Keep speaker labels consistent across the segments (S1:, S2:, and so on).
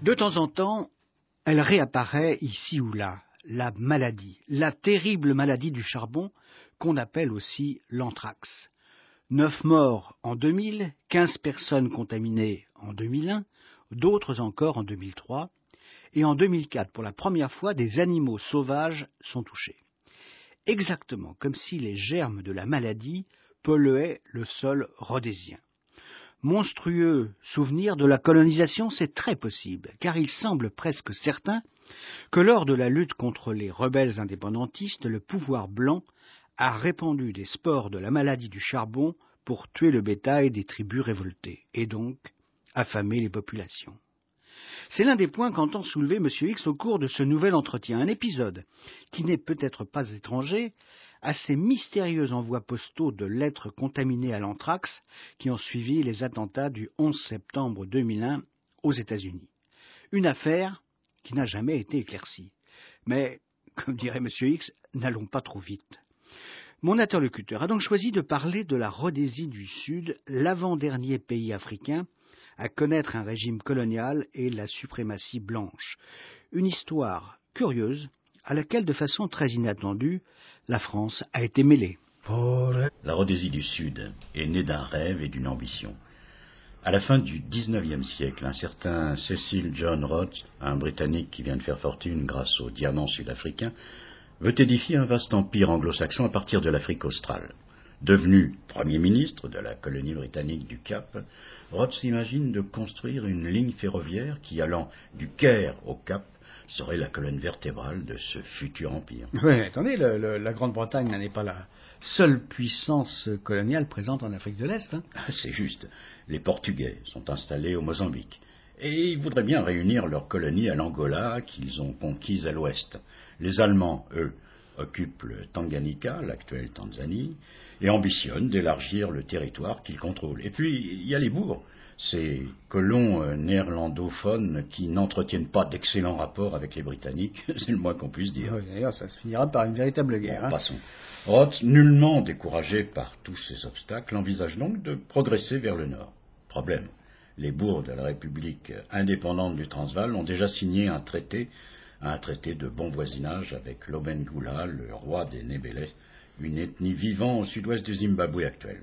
S1: De temps en temps, elle réapparaît ici ou là, la maladie, la terrible maladie du charbon qu'on appelle aussi l'anthrax. 9 morts en 2000, 15 personnes contaminées en 2001, d'autres encore en 2003, et en 2004, pour la première fois, des animaux sauvages sont touchés. Exactement comme si les germes de la maladie polluaient le sol rhodésien. Monstrueux souvenir de la colonisation, c'est très possible, car il semble presque certain que lors de la lutte contre les rebelles indépendantistes, le pouvoir blanc a répandu des spores de la maladie du charbon pour tuer le bétail des tribus révoltées, et donc affamer les populations. C'est l'un des points qu'entend soulever M. X au cours de ce nouvel entretien, un épisode qui n'est peut-être pas étranger à ces mystérieux envois postaux de lettres contaminées à l'anthrax qui ont suivi les attentats du 11 septembre 2001 aux États-Unis. Une affaire qui n'a jamais été éclaircie. Mais, comme dirait M. X, n'allons pas trop vite. Mon interlocuteur a donc choisi de parler de la Rhodésie du Sud, l'avant-dernier pays africain à connaître un régime colonial et la suprématie blanche. Une histoire curieuse à laquelle, de façon très inattendue, la France a été mêlée.
S2: La Rhodésie du Sud est née d'un rêve et d'une ambition. À la fin du XIXe siècle, un certain Cecil John Rhodes, un Britannique qui vient de faire fortune grâce aux diamants sud-africains, veut édifier un vaste empire anglo-saxon à partir de l'Afrique australe. Devenu Premier ministre de la colonie britannique du Cap, Rhodes imagine de construire une ligne ferroviaire qui, allant du Caire au Cap, serait la colonne vertébrale de ce futur empire.
S1: Oui, attendez, la Grande-Bretagne n'est pas la seule puissance coloniale présente en Afrique de l'Est. Hein.
S2: C'est juste. Les Portugais sont installés au Mozambique. Et ils voudraient bien réunir leurs colonies à l'Angola qu'ils ont conquise à l'ouest. Les Allemands, eux, occupent le Tanganyika, l'actuelle Tanzanie, et ambitionnent d'élargir le territoire qu'ils contrôlent. Et puis, il y a les bourgs, ces colons néerlandophones qui n'entretiennent pas d'excellents rapports avec les Britanniques, c'est le moins qu'on puisse dire.
S1: Oui, d'ailleurs, ça se finira par une véritable guerre.
S2: Bon, passons. Rhodes, nullement découragé par tous ces obstacles, envisage donc de progresser vers le nord. Problème. Les bourgs de la République indépendante du Transvaal ont déjà signé un traité de bon voisinage avec l'Obengula, le roi des Ndebele, une ethnie vivant au sud-ouest du Zimbabwe actuel.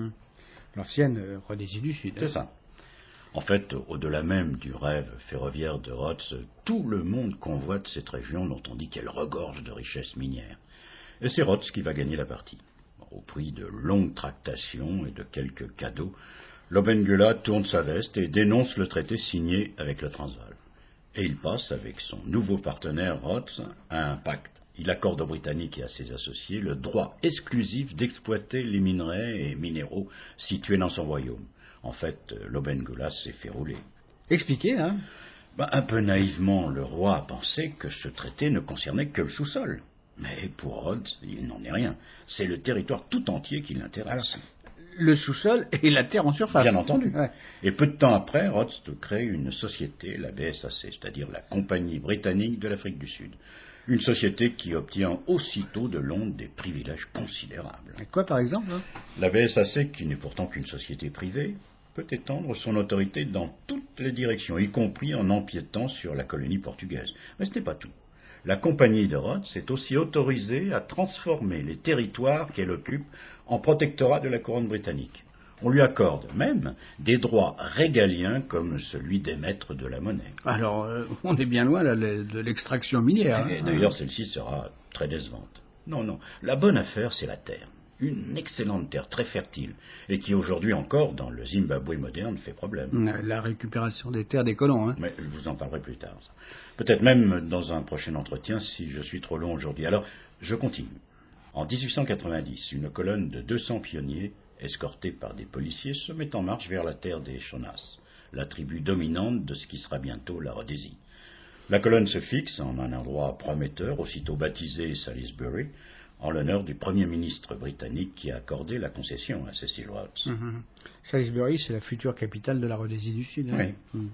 S1: L'ancienne Rhodésie du Sud.
S2: C'est ça. En fait, au-delà même du rêve ferroviaire de Rhodes, tout le monde convoite cette région dont on dit qu'elle regorge de richesses minières. Et c'est Rhodes qui va gagner la partie. Au prix de longues tractations et de quelques cadeaux, l'Obengula tourne sa veste et dénonce le traité signé avec le Transvaal. Et il passe, avec son nouveau partenaire Rhodes, à un pacte. Il accorde aux Britanniques et à ses associés le droit exclusif d'exploiter les minerais et minéraux situés dans son royaume. En fait, l'Obengula s'est fait rouler.
S1: Expliquez, hein.
S2: Un peu naïvement, le roi a pensé que ce traité ne concernait que le sous-sol. Mais pour Rhodes, il n'en est rien. C'est le territoire tout entier qui l'intéresse.
S1: Alors, le sous-sol et la terre en surface.
S2: Bien entendu.
S1: Ouais.
S2: Et peu de temps après, Rhodes crée une société, la BSAC, c'est-à-dire la Compagnie britannique de l'Afrique du Sud. Une société qui obtient aussitôt de Londres des privilèges considérables.
S1: Et quoi, par exemple, hein?
S2: La BSAC, qui n'est pourtant qu'une société privée, peut étendre son autorité dans toutes les directions, y compris en empiétant sur la colonie portugaise. Mais ce n'est pas tout. La Compagnie de Rhodes est aussi autorisée à transformer les territoires qu'elle occupe en protectorat de la couronne britannique. On lui accorde même des droits régaliens comme celui d'émettre de la monnaie.
S1: Alors, on est bien loin là, de l'extraction minière.
S2: Et d'ailleurs, celle-ci sera très décevante. Non, la bonne affaire, c'est la terre. Une excellente terre très fertile et qui aujourd'hui encore, dans le Zimbabwe moderne, fait problème.
S1: La récupération des terres des colons. Hein.
S2: Mais je vous en parlerai plus tard. Peut-être même dans un prochain entretien si je suis trop long aujourd'hui. Alors, je continue. En 1890, une colonne de 200 pionniers, escortés par des policiers, se met en marche vers la terre des Shonnas, la tribu dominante de ce qui sera bientôt la Rhodésie. La colonne se fixe en un endroit prometteur, aussitôt baptisé Salisbury, en l'honneur du Premier ministre britannique qui a accordé la concession à Cecil Rhodes.
S1: Salisbury, c'est la future capitale de la Rhodésie du Sud. Hein.
S2: Oui.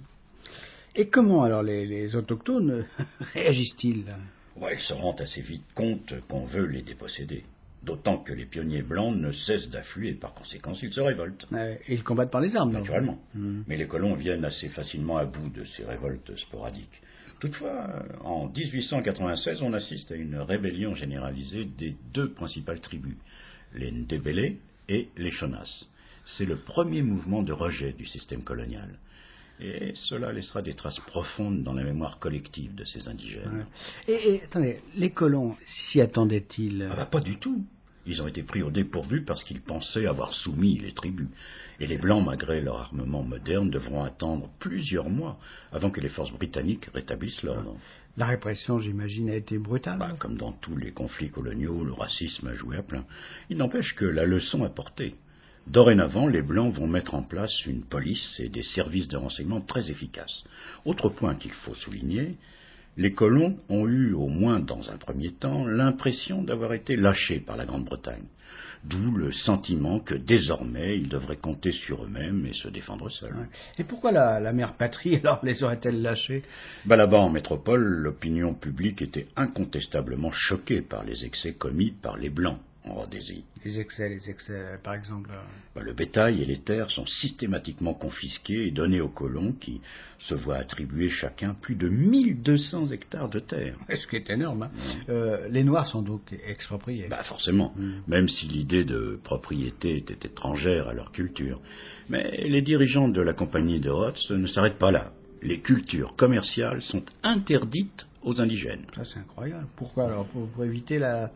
S1: Et comment alors les autochtones réagissent-ils?
S2: Ils se rendent assez vite compte qu'on veut les déposséder. D'autant que les pionniers blancs ne cessent d'affluer, par conséquent ils se révoltent.
S1: Et ils combattent par les armes,
S2: naturellement. Mais les colons viennent assez facilement à bout de ces révoltes sporadiques. Toutefois, en 1896, on assiste à une rébellion généralisée des deux principales tribus, les Ndébélé et les Chonas. C'est le premier mouvement de rejet du système colonial. Et cela laissera des traces profondes dans la mémoire collective de ces indigènes.
S1: Et attendez, les colons s'y attendaient-ils?
S2: Pas du tout. Ils ont été pris au dépourvu parce qu'ils pensaient avoir soumis les tribus. Et les Blancs, malgré leur armement moderne, devront attendre plusieurs mois avant que les forces britanniques rétablissent l'ordre.
S1: La répression, j'imagine, a été brutale.
S2: Comme dans tous les conflits coloniaux, le racisme a joué à plein. Il n'empêche que la leçon a porté. Dorénavant, les Blancs vont mettre en place une police et des services de renseignement très efficaces. Autre point qu'il faut souligner, les colons ont eu, au moins dans un premier temps, l'impression d'avoir été lâchés par la Grande-Bretagne. D'où le sentiment que désormais, ils devraient compter sur eux-mêmes et se défendre seuls.
S1: Et pourquoi la mère patrie, alors, les aurait-elle lâchés?
S2: Là-bas, en métropole, l'opinion publique était incontestablement choquée par les excès commis par les Blancs en Rhodésie.
S1: Les excès, par exemple.
S2: Le bétail et les terres sont systématiquement confisqués et donnés aux colons qui se voient attribuer chacun plus de 1200 hectares de terre.
S1: Ce qui est énorme. Les Noirs sont donc expropriés.
S2: Forcément, même si l'idée de propriété était étrangère à leur culture. Mais les dirigeants de la compagnie de Rhodes ne s'arrêtent pas là. Les cultures commerciales sont interdites aux indigènes.
S1: Ça, c'est incroyable. Pourquoi alors? Pour éviter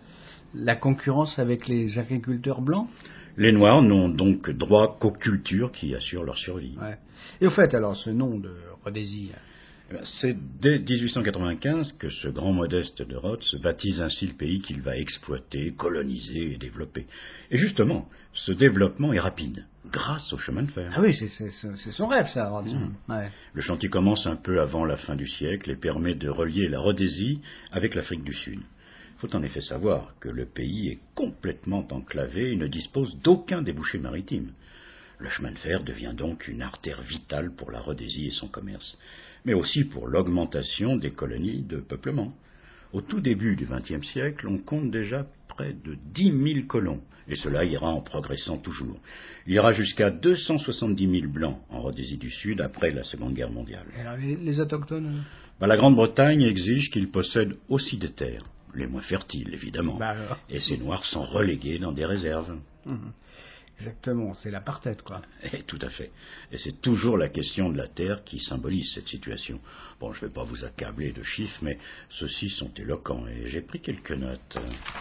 S1: la concurrence avec les agriculteurs blancs?
S2: Les Noirs n'ont donc droit qu'aux cultures qui assurent leur survie.
S1: Et au fait, alors, ce nom de Rhodésie?
S2: C'est dès 1895 que ce grand Modeste de Rhodes baptise ainsi le pays qu'il va exploiter, coloniser et développer. Et justement, ce développement est rapide, grâce au chemin de fer.
S1: Ah oui, c'est son rêve, ça, Rhodes.
S2: Le chantier commence un peu avant la fin du siècle et permet de relier la Rhodésie avec l'Afrique du Sud. Il faut en effet savoir que le pays est complètement enclavé et ne dispose d'aucun débouché maritime. Le chemin de fer devient donc une artère vitale pour la Rhodésie et son commerce, mais aussi pour l'augmentation des colonies de peuplement. Au tout début du XXe siècle, on compte déjà près de 10 000 colons, et cela ira en progressant toujours. Il y aura jusqu'à 270 000 Blancs en Rhodésie du Sud après la Seconde Guerre mondiale.
S1: Et alors, les autochtones?
S2: La Grande-Bretagne exige qu'ils possèdent aussi des terres, les moins fertiles évidemment, et ces Noirs sont relégués dans des réserves.
S1: Exactement, c'est l'apartheid, quoi.
S2: Tout à fait. Et c'est toujours la question de la terre qui symbolise cette situation. Je ne vais pas vous accabler de chiffres, mais ceux-ci sont éloquents, et j'ai pris quelques notes.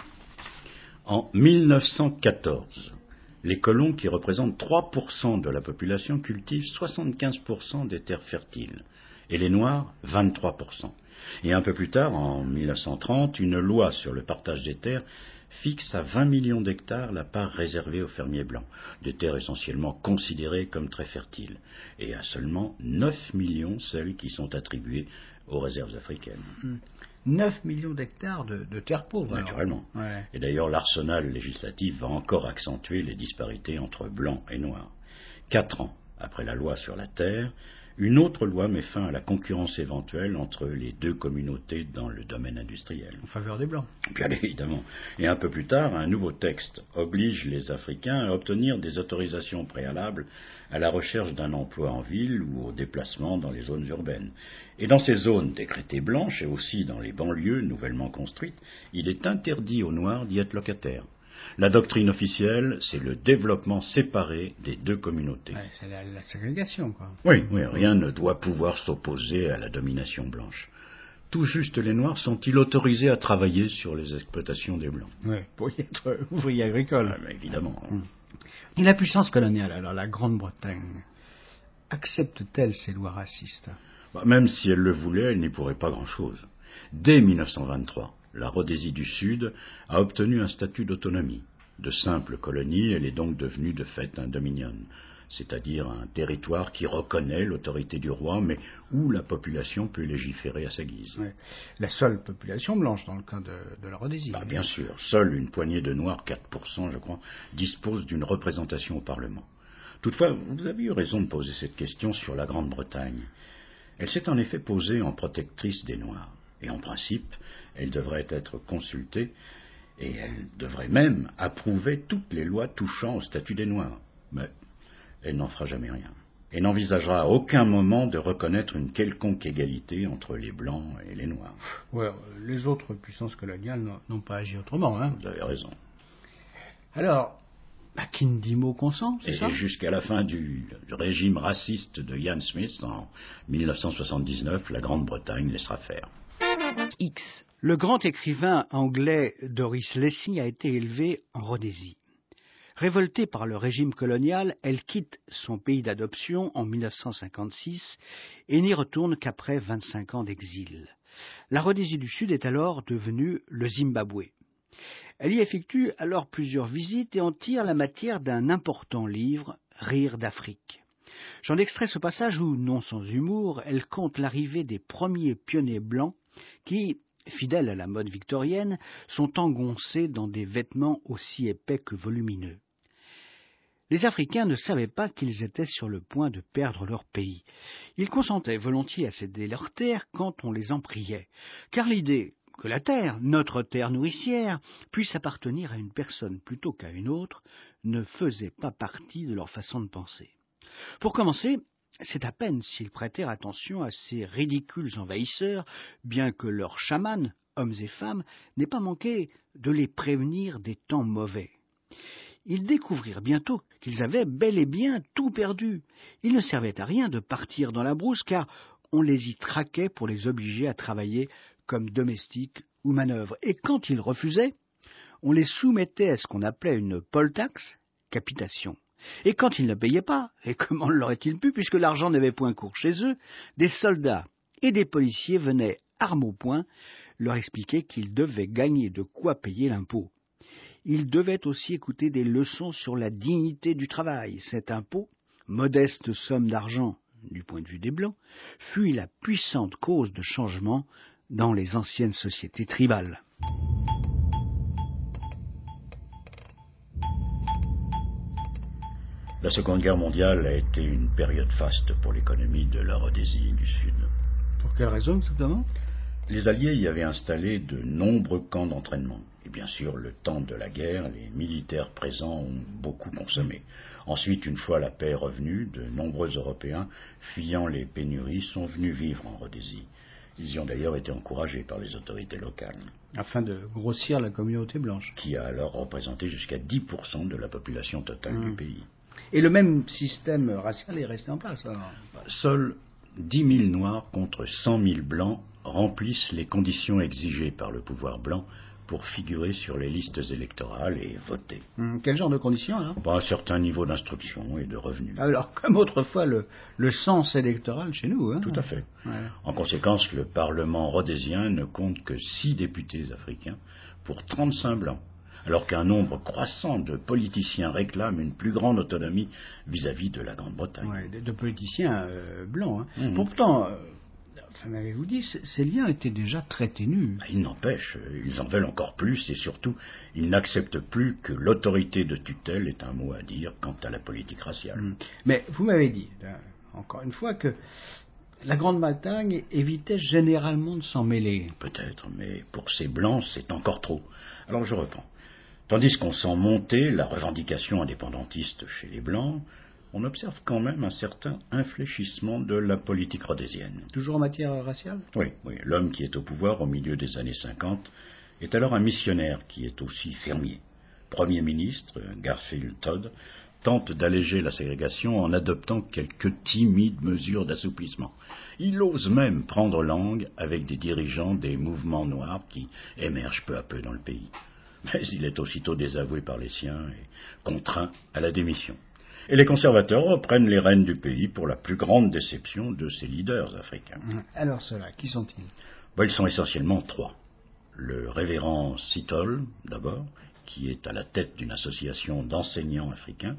S2: En 1914, les colons, qui représentent 3% de la population, cultivent 75% des terres fertiles, et les Noirs, 23%. Et un peu plus tard, en 1930, une loi sur le partage des terres fixe à 20 millions d'hectares la part réservée aux fermiers blancs, des terres essentiellement considérées comme très fertiles, et à seulement 9 millions celles qui sont attribuées aux réserves africaines.
S1: 9 millions d'hectares de terres pauvres.
S2: Naturellement. Et d'ailleurs, l'arsenal législatif va encore accentuer les disparités entre blancs et noirs. 4 ans après la loi sur la terre, une autre loi met fin à la concurrence éventuelle entre les deux communautés dans le domaine industriel.
S1: En faveur des Blancs.
S2: Bien évidemment. Et un peu plus tard, un nouveau texte oblige les Africains à obtenir des autorisations préalables à la recherche d'un emploi en ville ou au déplacement dans les zones urbaines. Et dans ces zones décrétées blanches, et aussi dans les banlieues nouvellement construites, il est interdit aux Noirs d'y être locataires. La doctrine officielle, c'est le développement séparé des deux communautés.
S1: C'est la ségrégation, quoi.
S2: Oui, rien ne doit pouvoir s'opposer à la domination blanche. Tout juste les Noirs sont-ils autorisés à travailler sur les exploitations des Blancs?
S1: Oui, pour y être ouvriers agricoles.
S2: Évidemment.
S1: Et la puissance coloniale, alors la Grande-Bretagne, accepte-t-elle ces lois racistes?
S2: Même si elle le voulait, elle n'y pourrait pas grand-chose. Dès 1923, la Rhodésie du Sud a obtenu un statut d'autonomie. De simple colonie, elle est donc devenue de fait un dominion, c'est-à-dire un territoire qui reconnaît l'autorité du roi, mais où la population peut légiférer à sa guise.
S1: La seule population blanche dans le cas de la Rhodésie.
S2: Bien sûr, seule une poignée de Noirs, 4% je crois, dispose d'une représentation au Parlement. Toutefois, vous avez eu raison de poser cette question sur la Grande-Bretagne. Elle s'est en effet posée en protectrice des Noirs, et en principe, elle devrait être consultée, Et elle devrait même approuver toutes les lois touchant au statut des Noirs. Mais elle n'en fera jamais rien. Et n'envisagera à aucun moment de reconnaître une quelconque égalité entre les Blancs et les Noirs.
S1: Ouais, les autres puissances coloniales n'ont pas agi autrement, hein.
S2: Vous avez raison.
S1: Alors, qui ne dit mot consent, c'est ça?
S2: Et jusqu'à la fin du régime raciste de Ian Smith, en 1979, la Grande-Bretagne laissera faire.
S1: X. Le grand écrivain anglais Doris Lessing a été élevé en Rhodésie. Révoltée par le régime colonial, elle quitte son pays d'adoption en 1956 et n'y retourne qu'après 25 ans d'exil. La Rhodésie du Sud est alors devenue le Zimbabwe. Elle y effectue alors plusieurs visites et en tire la matière d'un important livre, Rire d'Afrique. J'en extrais ce passage où, non sans humour, elle compte l'arrivée des premiers pionniers blancs qui, fidèles à la mode victorienne, sont engoncés dans des vêtements aussi épais que volumineux. Les Africains ne savaient pas qu'ils étaient sur le point de perdre leur pays. Ils consentaient volontiers à céder leur terre quand on les en priait, car l'idée que la terre, notre terre nourricière, puisse appartenir à une personne plutôt qu'à une autre, ne faisait pas partie de leur façon de penser. Pour commencer, c'est à peine s'ils prêtèrent attention à ces ridicules envahisseurs, bien que leurs chamans, hommes et femmes, n'aient pas manqué de les prévenir des temps mauvais. Ils découvrirent bientôt qu'ils avaient bel et bien tout perdu. Il ne servait à rien de partir dans la brousse, car on les y traquait pour les obliger à travailler comme domestiques ou manœuvres. Et quand ils refusaient, on les soumettait à ce qu'on appelait une poll tax, capitation. Et quand ils ne payaient pas, et comment l'aurait-il pu, puisque l'argent n'avait point cours chez eux, des soldats et des policiers venaient, armes au poing, leur expliquer qu'ils devaient gagner de quoi payer l'impôt. Ils devaient aussi écouter des leçons sur la dignité du travail. Cet impôt, modeste somme d'argent du point de vue des Blancs, fut la puissante cause de changement dans les anciennes sociétés tribales.
S2: La Seconde Guerre mondiale a été une période faste pour l'économie de la Rhodésie du Sud.
S1: Pour quelle raison exactement?
S2: Les Alliés y avaient installé de nombreux camps d'entraînement. Et bien sûr, le temps de la guerre, les militaires présents ont beaucoup consommé. Ensuite, une fois la paix revenue, de nombreux Européens, fuyant les pénuries, sont venus vivre en Rhodésie. Ils y ont d'ailleurs été encouragés par les autorités locales.
S1: Afin de grossir la communauté blanche.
S2: Qui a alors représenté jusqu'à 10% de la population totale du pays.
S1: Et le même système racial est resté en place alors?
S2: Seuls 10 000 Noirs contre 100 000 Blancs remplissent les conditions exigées par le pouvoir blanc pour figurer sur les listes électorales et voter.
S1: Quel genre de conditions alors?
S2: Un certain niveau d'instruction et de revenus.
S1: Alors, comme autrefois, le sens électoral chez nous. Hein?
S2: Tout à fait.
S1: Ouais.
S2: En conséquence, le Parlement rhodésien ne compte que 6 députés africains pour 35 Blancs, alors qu'un nombre croissant de politiciens réclament une plus grande autonomie vis-à-vis de la Grande-Bretagne.
S1: Ouais, de politiciens blancs. Hein. Pourtant, m'avez-vous dit, ces liens étaient déjà très ténus.
S2: Il n'empêche, ils en veulent encore plus et surtout, ils n'acceptent plus que l'autorité de tutelle ait un mot à dire quant à la politique raciale.
S1: Mais vous m'avez dit, encore une fois, que la Grande-Bretagne évitait généralement de s'en mêler.
S2: Peut-être, mais pour ces Blancs, c'est encore trop. Alors je reprends. Tandis qu'on sent monter la revendication indépendantiste chez les Blancs, on observe quand même un certain infléchissement de la politique rhodésienne.
S1: Toujours en matière raciale?
S2: Oui. L'homme qui est au pouvoir au milieu des années 50 est alors un missionnaire qui est aussi fermier. Premier ministre, Garfield Todd, tente d'alléger la ségrégation en adoptant quelques timides mesures d'assouplissement. Il ose même prendre langue avec des dirigeants des mouvements noirs qui émergent peu à peu dans le pays. Mais il est aussitôt désavoué par les siens et contraint à la démission. Et les conservateurs reprennent les rênes du pays pour la plus grande déception de ses leaders africains.
S1: Alors ceux-là, qui sont-ils?
S2: Ils sont essentiellement 3. Le révérend Sitol, d'abord, qui est à la tête d'une association d'enseignants africains,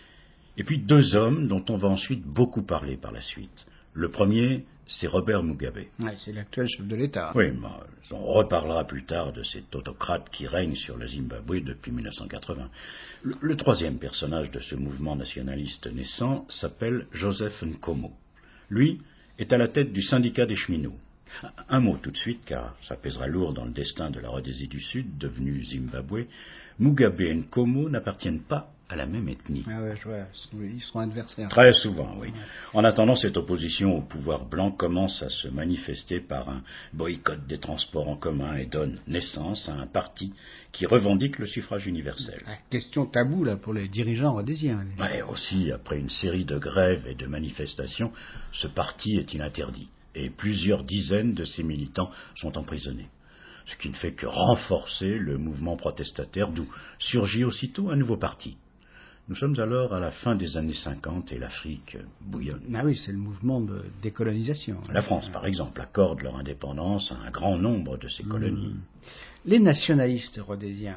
S2: et puis 2 hommes dont on va ensuite beaucoup parler par la suite. Le premier, c'est Robert Mugabe.
S1: Ouais, c'est l'actuel chef de l'État.
S2: Oui, mais on reparlera plus tard de cet autocrate qui règne sur le Zimbabwe depuis 1980. Le troisième personnage de ce mouvement nationaliste naissant s'appelle Joseph Nkomo. Lui est à la tête du syndicat des cheminots. Un mot tout de suite, car ça pèsera lourd dans le destin de la Rhodésie du Sud, devenue Zimbabwe. Mugabe et Nkomo n'appartiennent pas à la même ethnie.
S1: Ah ouais, je vois, ils seront adversaires.
S2: Très souvent, oui.
S1: Ouais.
S2: En attendant, cette opposition au pouvoir blanc commence à se manifester par un boycott des transports en commun et donne naissance à un parti qui revendique le suffrage universel.
S1: Question taboue là pour les dirigeants rhodésiens.
S2: Mais aussi, après une série de grèves et de manifestations, ce parti est interdit et plusieurs dizaines de ses militants sont emprisonnés. Ce qui ne fait que renforcer le mouvement protestataire, d'où surgit aussitôt un nouveau parti. Nous sommes alors à la fin des années 50 et l'Afrique bouillonne.
S1: Ah oui, c'est le mouvement de décolonisation.
S2: La France, par exemple, accorde leur indépendance à un grand nombre de ses colonies.
S1: Les nationalistes rhodésiens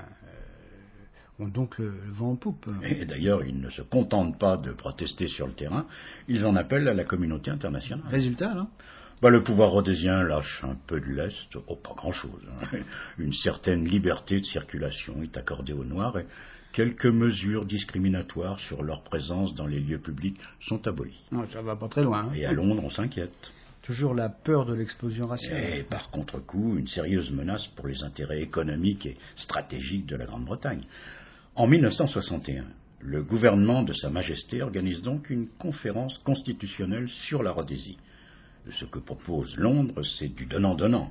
S1: ont donc le vent en poupe.
S2: Et d'ailleurs, ils ne se contentent pas de protester sur le terrain, ils en appellent à la communauté internationale.
S1: Résultat, là
S2: Le pouvoir rhodésien lâche un peu de lest, pas grand-chose. Une certaine liberté de circulation est accordée aux Noirs et quelques mesures discriminatoires sur leur présence dans les lieux publics sont abolies.
S1: Non, ça va pas très loin.
S2: Et à Londres, on s'inquiète.
S1: Toujours la peur de l'explosion raciale.
S2: Et par contre-coup, une sérieuse menace pour les intérêts économiques et stratégiques de la Grande-Bretagne. En 1961, le gouvernement de Sa Majesté organise donc une conférence constitutionnelle sur la Rhodésie. Ce que propose Londres, c'est du donnant-donnant.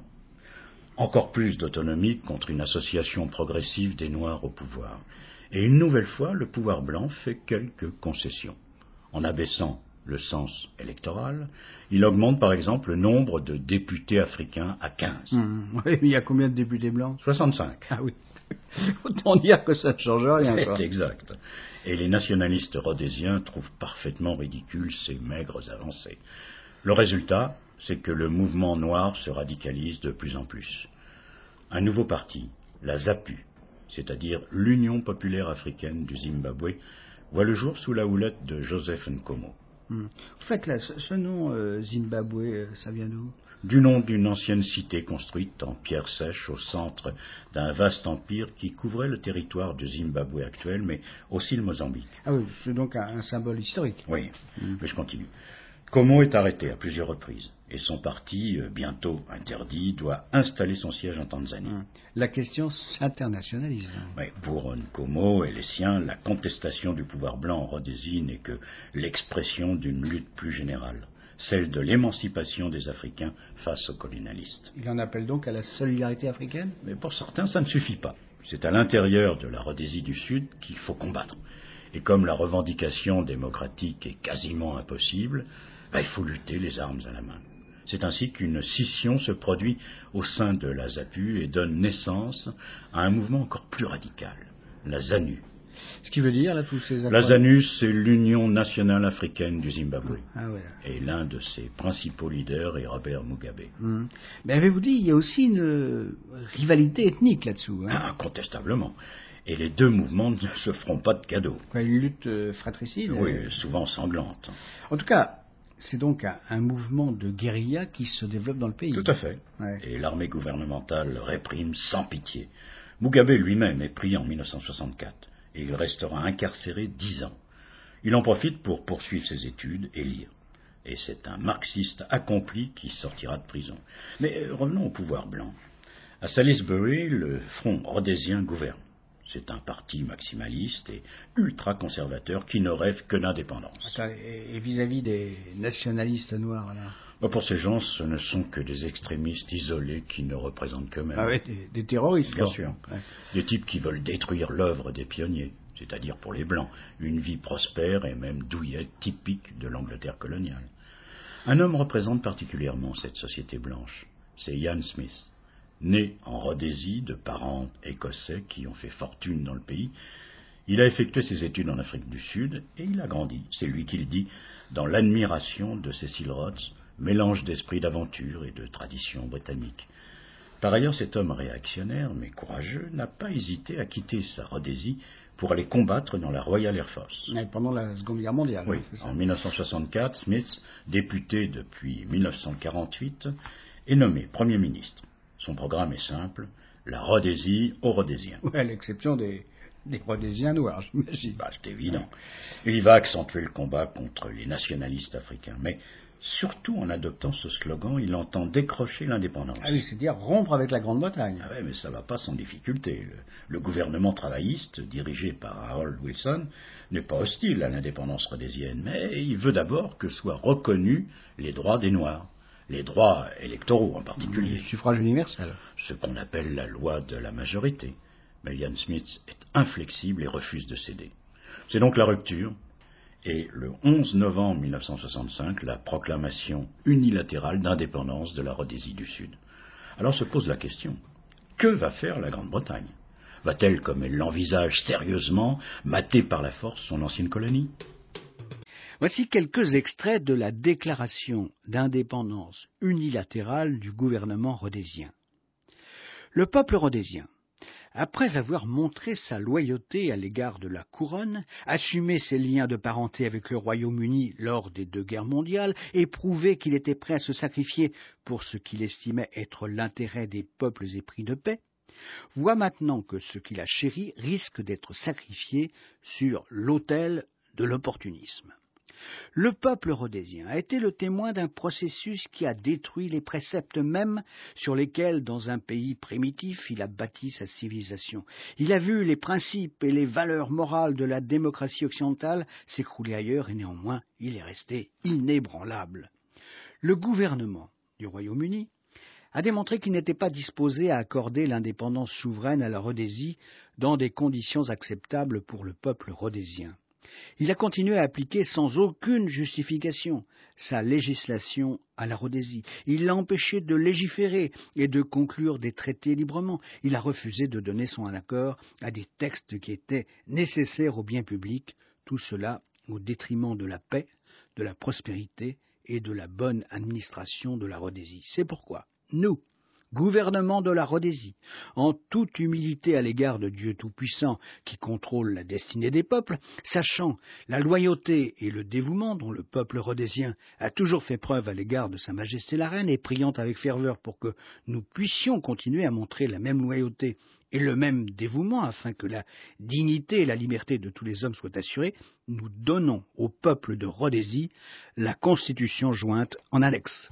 S2: Encore plus d'autonomie contre une association progressive des Noirs au pouvoir. Et une nouvelle fois, le pouvoir blanc fait quelques concessions. En abaissant le cens électoral, il augmente par exemple le nombre de députés africains à 15.
S1: Oui, il y a combien de députés blancs
S2: 65.
S1: Ah oui. Autant dire que ça ne change rien.
S2: C'est exact. Et les nationalistes rhodésiens trouvent parfaitement ridicules ces maigres avancées. Le résultat, c'est que le mouvement noir se radicalise de plus en plus. Un nouveau parti, la ZAPU, c'est-à-dire l'Union populaire africaine du Zimbabwe, voit le jour sous la houlette de Joseph Nkomo.
S1: En fait, là, ce nom Zimbabwe, ça vient d'où
S2: Du nom d'une ancienne cité construite en pierre sèche au centre d'un vaste empire qui couvrait le territoire du Zimbabwe actuel, mais aussi le Mozambique.
S1: Ah oui, c'est donc un symbole historique.
S2: Oui, mais je continue. Nkomo est arrêté à plusieurs reprises, et son parti, bientôt interdit, doit installer son siège en Tanzanie.
S1: La question s'internationalise.
S2: Oui, pour Nkomo et les siens, la contestation du pouvoir blanc en Rhodésie n'est que l'expression d'une lutte plus générale, celle de l'émancipation des Africains face aux colonialistes.
S1: Il en appelle donc à la solidarité africaine ?
S2: Mais pour certains, ça ne suffit pas. C'est à l'intérieur de la Rhodésie du Sud qu'il faut combattre. Et comme la revendication démocratique est quasiment impossible, il faut lutter les armes à la main. C'est ainsi qu'une scission se produit au sein de la ZAPU et donne naissance à un mouvement encore plus radical, la ZANU.
S1: Ce qui veut dire, là, tous ces accords...
S2: La ZANU, c'est l'Union nationale africaine du Zimbabwe.
S1: Ah ouais.
S2: Et l'un de ses principaux leaders est Robert Mugabe.
S1: Mais avez-vous dit, il y a aussi une rivalité ethnique là-dessous.
S2: Incontestablement. Et les deux mouvements ne se feront pas de cadeaux.
S1: Une lutte fratricide.
S2: Oui, souvent sanglante.
S1: En tout cas, c'est donc un mouvement de guérilla qui se développe dans le pays.
S2: Tout à fait.
S1: Ouais.
S2: Et l'armée gouvernementale réprime sans pitié. Mugabe lui-même est pris en 1964 et il restera incarcéré 10 ans. Il en profite pour poursuivre ses études et lire. Et c'est un marxiste accompli qui sortira de prison. Mais revenons au pouvoir blanc. À Salisbury, le Front rhodésien gouverne. C'est un parti maximaliste et ultra-conservateur qui ne rêve que d'indépendance.
S1: Et vis-à-vis des nationalistes noirs, là
S2: Pour ces gens, ce ne sont que des extrémistes isolés qui ne représentent qu'eux-mêmes.
S1: Ah ouais, des terroristes.
S2: Bien sûr. Ouais. Des types qui veulent détruire l'œuvre des pionniers, c'est-à-dire pour les Blancs, une vie prospère et même douillette typique de l'Angleterre coloniale. Un homme représente particulièrement cette société blanche. C'est Ian Smith. Né en Rhodésie de parents écossais qui ont fait fortune dans le pays, il a effectué ses études en Afrique du Sud et il a grandi, c'est lui qui le dit, dans l'admiration de Cecil Rhodes, mélange d'esprit d'aventure et de tradition britannique. Par ailleurs, cet homme réactionnaire mais courageux n'a pas hésité à quitter sa Rhodésie pour aller combattre dans la Royal Air Force.
S1: Pendant la Seconde Guerre mondiale.
S2: Oui, en 1964, Smith, député depuis 1948, est nommé Premier ministre. Son programme est simple, la Rhodésie aux Rhodésiens.
S1: Oui, à l'exception des Rhodésiens noirs, j'imagine.
S2: C'est évident. Il va accentuer le combat contre les nationalistes africains. Mais Surtout en adoptant ce slogan, il entend décrocher l'indépendance.
S1: Ah oui, c'est-à-dire rompre avec la Grande-Bretagne.
S2: Ah ouais, mais ça va pas sans difficulté. Le gouvernement travailliste, dirigé par Harold Wilson, n'est pas hostile à l'indépendance rhodésienne, mais il veut d'abord que soient reconnus les droits des Noirs, les droits électoraux en particulier.
S1: Le suffrage universel.
S2: Ce qu'on appelle la loi de la majorité. Mais Ian Smith est inflexible et refuse de céder. C'est donc la rupture. Et le 11 novembre 1965, la proclamation unilatérale d'indépendance de la Rhodésie du Sud. Alors se pose la question, que va faire la Grande-Bretagne? Va-t-elle, comme elle l'envisage sérieusement, mater par la force son ancienne colonie?
S1: Voici quelques extraits de la déclaration d'indépendance unilatérale du gouvernement rhodésien. Le peuple rhodésien, après avoir montré sa loyauté à l'égard de la couronne, assumé ses liens de parenté avec le Royaume-Uni lors des 2 guerres mondiales et prouvé qu'il était prêt à se sacrifier pour ce qu'il estimait être l'intérêt des peuples épris de paix, voit maintenant que ce qu'il a chéri risque d'être sacrifié sur l'autel de l'opportunisme. Le peuple rhodésien a été le témoin d'un processus qui a détruit les préceptes mêmes sur lesquels, dans un pays primitif, il a bâti sa civilisation. Il a vu les principes et les valeurs morales de la démocratie occidentale s'écrouler ailleurs et néanmoins, il est resté inébranlable. Le gouvernement du Royaume-Uni a démontré qu'il n'était pas disposé à accorder l'indépendance souveraine à la Rhodésie dans des conditions acceptables pour le peuple rhodésien. Il a continué à appliquer sans aucune justification sa législation à la Rhodésie. Il l'a empêché de légiférer et de conclure des traités librement. Il a refusé de donner son accord à des textes qui étaient nécessaires au bien public, tout cela au détriment de la paix, de la prospérité et de la bonne administration de la Rhodésie. C'est pourquoi nous, gouvernement de la Rhodésie, en toute humilité à l'égard de Dieu Tout-Puissant qui contrôle la destinée des peuples, sachant la loyauté et le dévouement dont le peuple rhodésien a toujours fait preuve à l'égard de Sa Majesté la Reine et priant avec ferveur pour que nous puissions continuer à montrer la même loyauté et le même dévouement afin que la dignité et la liberté de tous les hommes soient assurées, nous donnons au peuple de Rhodésie la Constitution jointe en annexe.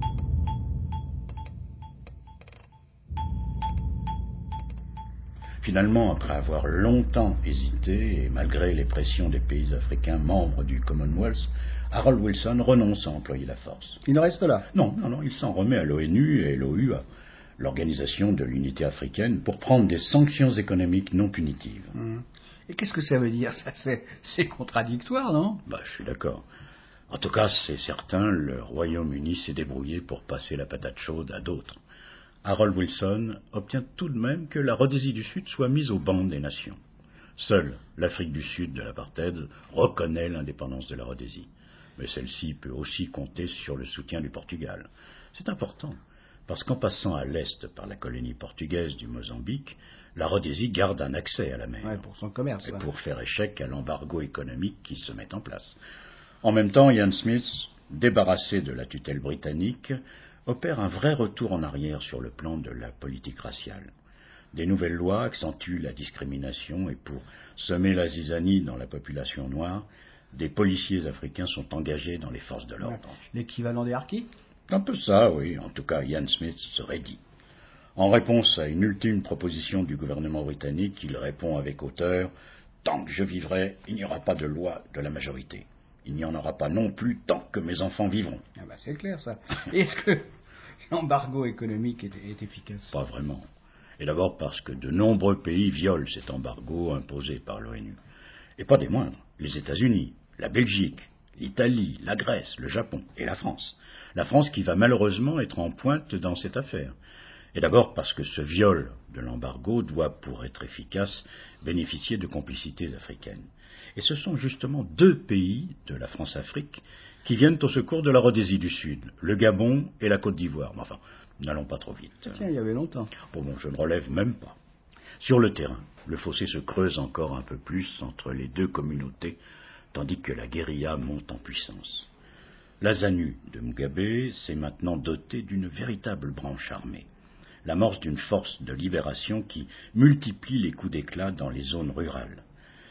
S2: Finalement, après avoir longtemps hésité, et malgré les pressions des pays africains membres du Commonwealth, Harold Wilson renonce à employer la force.
S1: Il en reste là?
S2: Non, il s'en remet à l'ONU et l'OUA, l'Organisation de l'Unité africaine, pour prendre des sanctions économiques non punitives.
S1: Et qu'est-ce que ça veut dire? C'est contradictoire, non?
S2: Je suis d'accord. En tout cas, c'est certain, le Royaume-Uni s'est débrouillé pour passer la patate chaude à d'autres. Harold Wilson obtient tout de même que la Rhodésie du Sud soit mise au ban des nations. Seule l'Afrique du Sud de l'apartheid reconnaît l'indépendance de la Rhodésie. Mais celle-ci peut aussi compter sur le soutien du Portugal. C'est important, parce qu'en passant à l'est par la colonie portugaise du Mozambique, la Rhodésie garde un accès à la mer.
S1: Ouais, pour son commerce.
S2: Et pour faire échec à l'embargo économique qui se met en place. En même temps, Ian Smith, débarrassé de la tutelle britannique, opère un vrai retour en arrière sur le plan de la politique raciale. Des nouvelles lois accentuent la discrimination et pour semer la zizanie dans la population noire, des policiers africains sont engagés dans les forces de l'ordre.
S1: L'équivalent des harkis?
S2: Un peu ça, oui. En tout cas, Ian Smith serait dit. En réponse à une ultime proposition du gouvernement britannique, il répond avec hauteur « Tant que je vivrai, il n'y aura pas de loi de la majorité. Il n'y en aura pas non plus tant que mes enfants vivront. »
S1: C'est clair, ça. Est-ce que l'embargo économique est efficace?
S2: Pas vraiment. Et d'abord parce que de nombreux pays violent cet embargo imposé par l'ONU. Et pas des moindres. Les États-Unis, la Belgique, l'Italie, la Grèce, le Japon et la France. La France qui va malheureusement être en pointe dans cette affaire. Et d'abord parce que ce viol de l'embargo doit, pour être efficace, bénéficier de complicités africaines. Et ce sont justement 2 pays de la France-Afrique qui viennent au secours de la Rhodésie du Sud, le Gabon et la Côte d'Ivoire. Mais enfin, n'allons pas trop vite.
S1: Tiens, il y avait longtemps.
S2: Je ne relève même pas. Sur le terrain, le fossé se creuse encore un peu plus entre les 2 communautés, tandis que la guérilla monte en puissance. La ZANU de Mugabe s'est maintenant dotée d'une véritable branche armée, l'amorce d'une force de libération qui multiplie les coups d'éclat dans les zones rurales.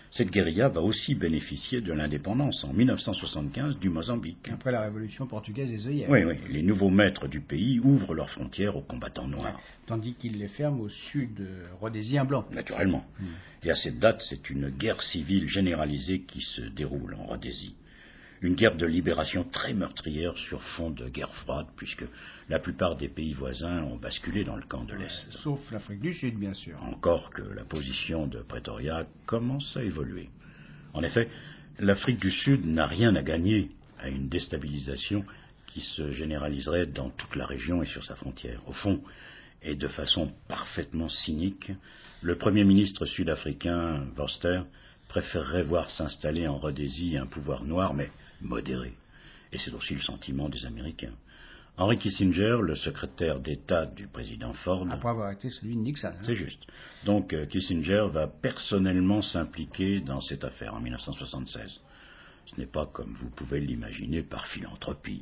S2: Cette guérilla va aussi bénéficier de l'indépendance en 1975 du Mozambique.
S1: Après la révolution portugaise des œillères.
S2: Oui, les nouveaux maîtres du pays ouvrent leurs frontières aux combattants noirs.
S1: Tandis qu'ils les ferment au sud rhodésien blanc.
S2: Naturellement. Et à cette date, c'est une guerre civile généralisée qui se déroule en Rhodésie. Une guerre de libération très meurtrière sur fond de guerre froide, puisque la plupart des pays voisins ont basculé dans le camp de l'Est.
S1: Sauf l'Afrique du Sud, bien sûr.
S2: Encore que la position de Pretoria commence à évoluer. En effet, l'Afrique du Sud n'a rien à gagner à une déstabilisation qui se généraliserait dans toute la région et sur sa frontière. Au fond, et de façon parfaitement cynique, le Premier ministre sud-africain, Vorster, préférerait voir s'installer en Rhodésie un pouvoir noir, mais modéré. Et c'est aussi le sentiment des Américains. Henry Kissinger, le secrétaire d'État du président Ford...
S1: Après avoir été celui de Nixon.
S2: C'est juste. Donc Kissinger va personnellement s'impliquer dans cette affaire en 1976. Ce n'est pas, comme vous pouvez l'imaginer, par philanthropie.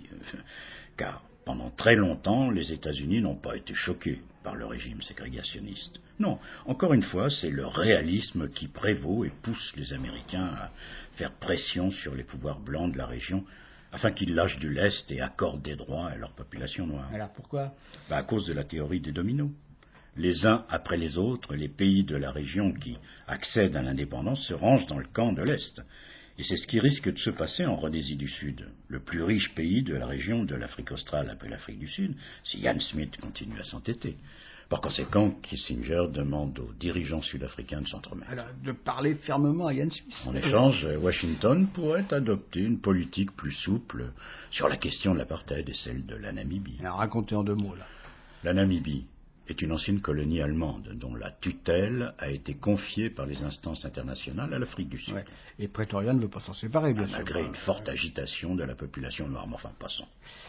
S2: Car pendant très longtemps, les États-Unis n'ont pas été choqués par le régime ségrégationniste. Non, encore une fois, c'est le réalisme qui prévaut et pousse les Américains à faire pression sur les pouvoirs blancs de la région afin qu'ils lâchent du lest et accordent des droits à leur population noire.
S1: Alors pourquoi ?
S2: À cause de la théorie des dominos. Les uns après les autres, les pays de la région qui accèdent à l'indépendance se rangent dans le camp de l'Est. Et c'est ce qui risque de se passer en Rhodésie du Sud, le plus riche pays de la région de l'Afrique australe après l'Afrique du Sud, si Ian Smith continue à s'entêter. Par conséquent, Kissinger demande aux dirigeants sud-africains de s'entremettre.
S1: Alors, de parler fermement à Ian Smith.
S2: En échange, Washington pourrait adopter une politique plus souple sur la question de l'apartheid et celle de la Namibie.
S1: Alors, racontez en 2 mots, là.
S2: La Namibie est une ancienne colonie allemande dont la tutelle a été confiée par les instances internationales à l'Afrique du Sud.
S1: Ouais. Et Pretoria ne veut pas s'en séparer, bien sûr.
S2: Malgré une forte agitation de la population noire. Mais enfin, passons.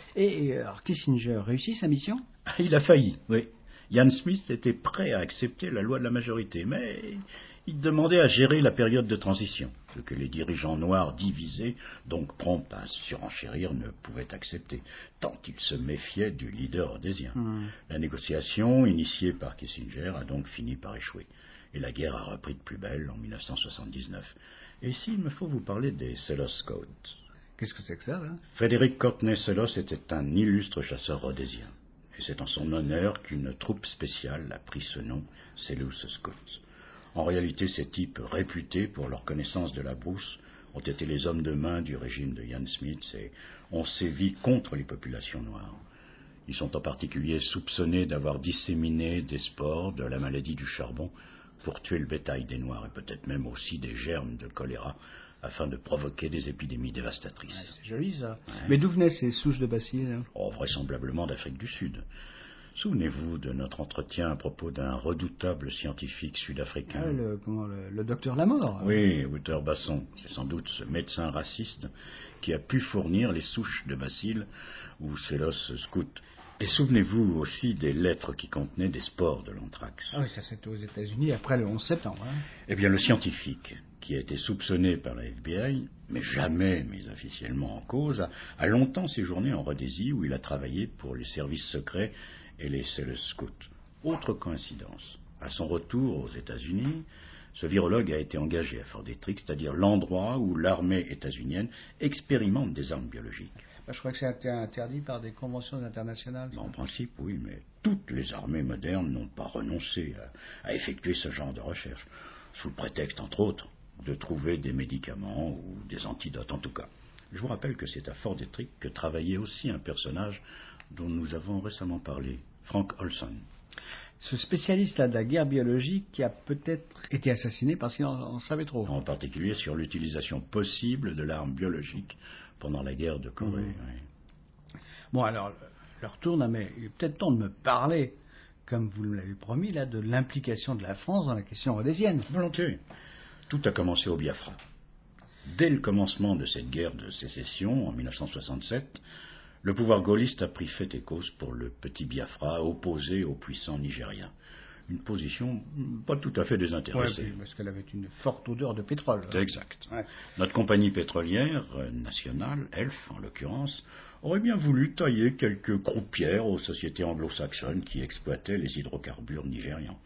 S1: Et alors, Kissinger réussit sa mission ?
S2: Il a failli, oui. Ian Smith était prêt à accepter la loi de la majorité, mais il demandait à gérer la période de transition, ce que les dirigeants noirs divisés, donc prompts à surenchérir, ne pouvaient accepter, tant ils se méfiaient du leader rhodésien. La négociation, initiée par Kissinger, a donc fini par échouer, et la guerre a repris de plus belle en 1979. Et ici, il me faut vous parler des Selous Scouts.
S1: Qu'est-ce que c'est que ça, là ?
S2: Frédéric Courtney Selous était un illustre chasseur rhodésien. Et c'est en son honneur qu'une troupe spéciale a pris ce nom, Selous Scouts. En réalité, ces types réputés pour leur connaissance de la brousse ont été les hommes de main du régime de Ian Smith et ont sévi contre les populations noires. Ils sont en particulier soupçonnés d'avoir disséminé des spores de la maladie du charbon pour tuer le bétail des Noirs et peut-être même aussi des germes de choléra afin de provoquer des épidémies dévastatrices.
S1: Ouais, c'est joli, ça.
S2: Ouais.
S1: Mais d'où venaient ces souches de bacilles, là ?
S2: Vraisemblablement d'Afrique du Sud. Souvenez-vous de notre entretien à propos d'un redoutable scientifique sud-africain.
S1: Le docteur Lamort.
S2: Oui, Wouter Basson. C'est sans doute ce médecin raciste qui a pu fournir les souches de bacilles ou Selous Scouts. Et souvenez-vous aussi des lettres qui contenaient des spores de l'anthrax.
S1: Ah oui, ça c'était aux États-Unis après le 11 septembre. Hein.
S2: Eh bien, le scientifique, qui a été soupçonné par la FBI, mais jamais mis officiellement en cause, a longtemps séjourné en Rhodésie où il a travaillé pour les services secrets et les Selous Scouts. Autre coïncidence. À son retour aux États-Unis, ce virologue a été engagé à Fort Detrick, c'est-à-dire l'endroit où l'armée états-unienne expérimente des armes biologiques.
S1: Je crois que c'est interdit par des conventions internationales.
S2: En principe, oui, mais toutes les armées modernes n'ont pas renoncé à effectuer ce genre de recherche, sous le prétexte, entre autres, de trouver des médicaments ou des antidotes en tout cas. Je vous rappelle que c'est à Fort Detrick que travaillait aussi un personnage dont nous avons récemment parlé, Frank Olson.
S1: Ce spécialiste-là de la guerre biologique qui a peut-être été assassiné parce qu'il en savait trop.
S2: En particulier sur l'utilisation possible de l'arme biologique pendant la guerre de Corée. Oui.
S1: Bon, alors, leur tourne, mais il est peut-être temps de me parler, comme vous l'avez promis, là, de l'implication de la France dans la question rhodésienne.
S2: Volontiers. Tout a commencé au Biafra. Dès le commencement de cette guerre de sécession, en 1967, le pouvoir gaulliste a pris fait et cause pour le petit Biafra, opposé au puissant Nigérien. Une position pas tout à fait désintéressée.
S1: Oui, parce qu'elle avait une forte odeur de pétrole.
S2: C'est exact. Ouais. Notre compagnie pétrolière nationale, ELF en l'occurrence, aurait bien voulu tailler quelques croupières aux sociétés anglo-saxonnes qui exploitaient les hydrocarbures nigérians.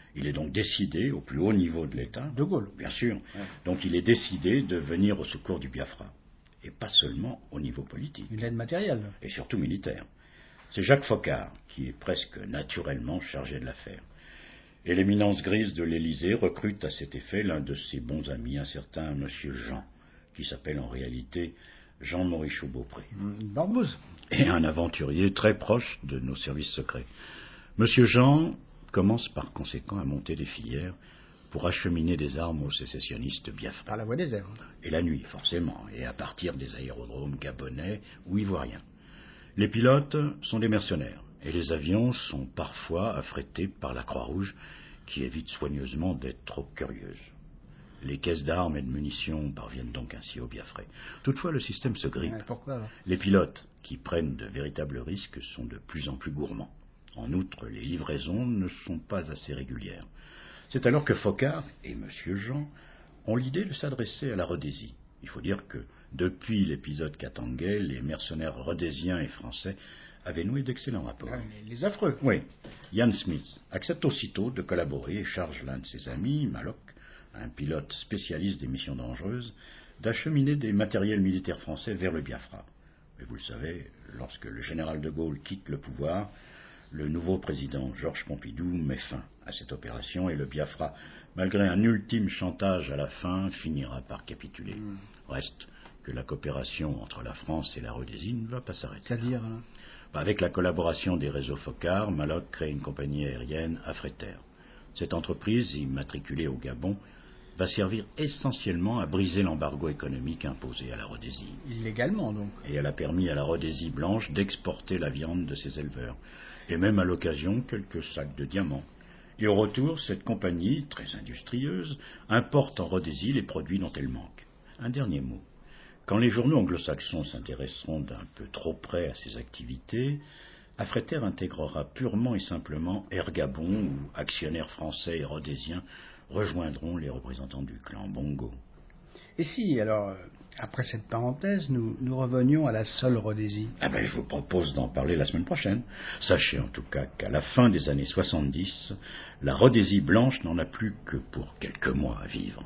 S2: Il est donc décidé, au plus haut niveau de l'État,
S1: De Gaulle.
S2: bien sûr,
S1: Ouais.
S2: donc il est décidé de venir au secours du Biafra. Et pas seulement au niveau politique,
S1: Une aide matérielle.
S2: et surtout militaire. C'est Jacques Foccart qui est presque naturellement chargé de l'affaire. Et l'éminence grise de l'Élysée recrute à cet effet l'un de ses bons amis, un certain monsieur Jean, qui s'appelle en réalité Jean Morichaud-Beaupré,
S1: Une barbouze.
S2: et un aventurier très proche de nos services secrets. Monsieur Jean commence par conséquent à monter des filières pour acheminer des armes aux sécessionnistes biafrais.
S1: Par la voie des airs.
S2: Et la nuit, forcément, et à partir des aérodromes gabonais ou ivoiriens. Les pilotes sont des mercenaires, et les avions sont parfois affrétés par la Croix-Rouge, qui évite soigneusement d'être trop curieuse. Les caisses d'armes et de munitions parviennent donc ainsi aux Biafrais. Toutefois, le système se grippe.
S1: Pourquoi alors?
S2: Les pilotes, qui prennent de véritables risques, sont de plus en plus gourmands. En outre, les livraisons ne sont pas assez régulières. C'est alors que Foccart et M. Jean ont l'idée de s'adresser à la Rhodésie. Il faut dire que, depuis l'épisode Katangais, les mercenaires rhodésiens et français avaient noué d'excellents rapports.
S1: Les affreux.
S2: Oui. Ian Smith accepte aussitôt de collaborer et charge l'un de ses amis, Mallock, un pilote spécialiste des missions dangereuses, d'acheminer des matériels militaires français vers le Biafra. Mais vous le savez, lorsque le général de Gaulle quitte le pouvoir, le nouveau président Georges Pompidou met fin à cette opération et le Biafra, malgré un ultime chantage à la fin, finira par capituler. Reste que la coopération entre la France et la Rhodésie ne va pas s'arrêter.
S1: C'est-à-dire
S2: Avec la collaboration des réseaux Foccart, Mallock crée une compagnie aérienne à Fréterre. Cette entreprise, immatriculée au Gabon, va servir essentiellement à briser l'embargo économique imposé à la Rhodésie.
S1: illégalement donc.
S2: Et elle a permis à la Rhodésie blanche d'exporter la viande de ses éleveurs, et même à l'occasion quelques sacs de diamants. Et au retour, cette compagnie, très industrieuse, importe en Rhodésie les produits dont elle manque. Un dernier mot. Quand les journaux anglo-saxons s'intéresseront d'un peu trop près à ces activités, Affréterre intégrera purement et simplement Air Gabon, où actionnaires français et rhodésiens rejoindront les représentants du clan Bongo.
S1: Et si, alors, après cette parenthèse, nous revenions à la seule Rhodésie?
S2: Je vous propose d'en parler la semaine prochaine. Sachez en tout cas qu'à la fin des années 70, la Rhodésie blanche n'en a plus que pour quelques mois à vivre.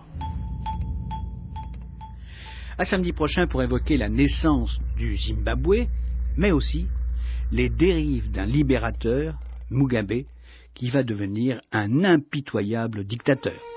S1: À samedi prochain pour évoquer la naissance du Zimbabwe, mais aussi les dérives d'un libérateur, Mugabe, qui va devenir un impitoyable dictateur.